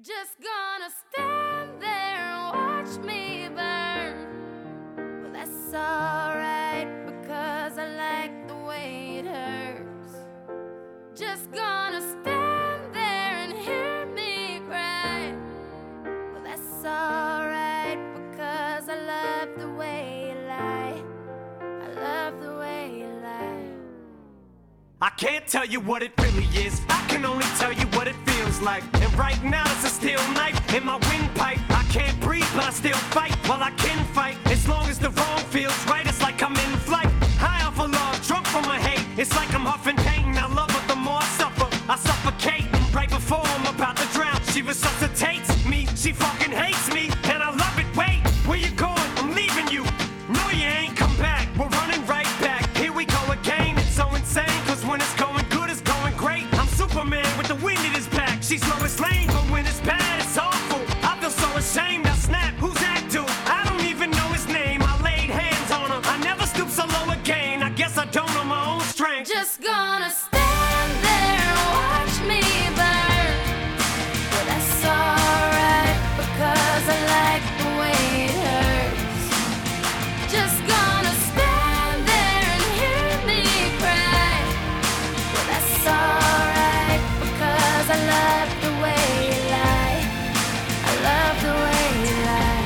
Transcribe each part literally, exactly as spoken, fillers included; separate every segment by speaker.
Speaker 1: Just gonna stand there and watch me burn. Well, that's alright because I like the way it hurts. Just gonna stand there and hear me cry. Well, that's alright because I love the way you lie. I love the way you lie.
Speaker 2: I can't tell you what it really is, I can only tell you what it feels like. And right now it's a steel knife in my windpipe. I can't breathe but I still fight, while I can fight. As long as the wrong feels right, it's like I'm in flight. High off of love, drunk from my hate. It's like I'm huffing pain, I love her the more I suffer. I suffocate, right before I'm about to drown. She resuscitates me, she fucking hates me, and I love it. Wait, where you going? I'm leaving you. No, you ain't come back, we're running right back. Here we go again, it's so insane. When it's going good, it's going great. I'm Superman with the wind in his back. She's Lois Lane, but when it's bad, it's awful. I feel so ashamed. I snap, who's that dude? I don't even know his name. I laid hands on him. I never stoop so low again. I guess I don't know my own strength.
Speaker 1: Just gonna stand there and watch me burn. Well, that's alright because I like the way it hurts. Just gonna stand there and hear me cry. It's alright because I love the way you lie. I love the way you lie.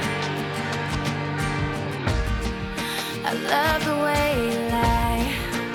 Speaker 1: I love the way you lie.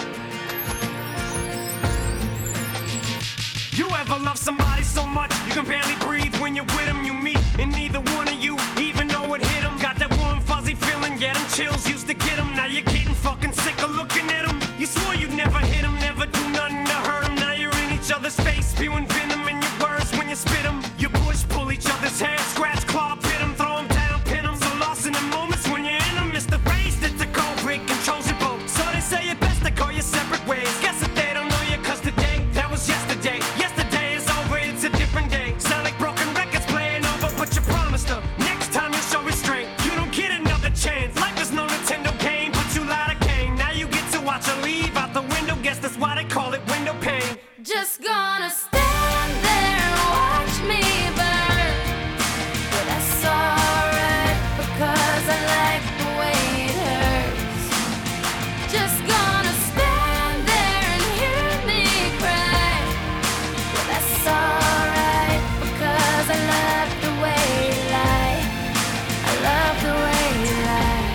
Speaker 2: You ever love somebody so much you can barely breathe when you're with them? You meet and neither one of you even know it hit them. Got that warm fuzzy feeling, get them chills used to get them. Now you're getting fucking sick of looking at them. You swore you'd never hit them, never do nothing to hurt them. Now you're in each other's face, spewing venom in your words when you spit them. You push, pull each other's hair, scratch, claw, pit them, throw them down, pin them. So lost in the moments when you're in them, it's the race that's the cold break controls your boat. So they say it best to go your separate ways. Guess that they don't know you cause today, that was yesterday. Yesterday is over, it's a different day. Sound like broken records playing over, but you promised her next time you'll show restraint. You don't get another chance, life is no Nintendo game, but you lied again. Now you get to watch her leave out the window, guess that's why they call it window pane.
Speaker 1: Just gonna stand there and watch me burn. Well, that's alright because I like the way it hurts. Just gonna stand there and hear me cry. Well, that's alright because I love the way you lie. I love the way you lie.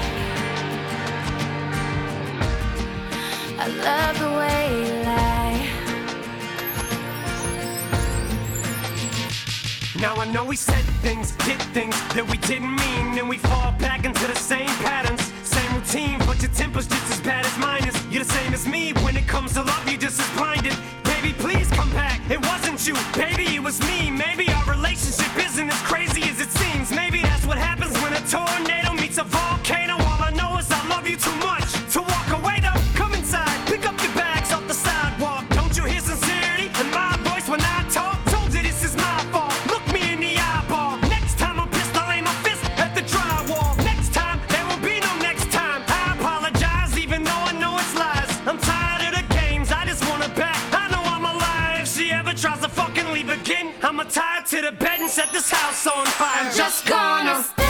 Speaker 1: I love the way you lie.
Speaker 2: Now I know we said things, did things that we didn't mean, and we fall back into the same patterns, same routine, but your temper's just as bad as mine is. You're the same as me, when it comes to love you're just as blinded. Baby, please come back, it wasn't you, baby, it was me. Maybe our relationship isn't as crazy as it seems. Maybe that's what happens when a tornado meets a volcano. All I know is I love you too much to walk away though. Come inside, pick up your bags off the sidewalk. Don't you hear sincerity in my voice when I talk? Told you this is my fault, look me in the eyeball. Next time I'm pissed, I'll aim my fist at the drywall. Next time, there will be no next time. I apologize even though I know it's lies. I'm tired of the games, I just want her back. I know I'm alive, if she ever tries to fucking leave again, I'ma tie her to the bed and set this house on fire. I'm just gonna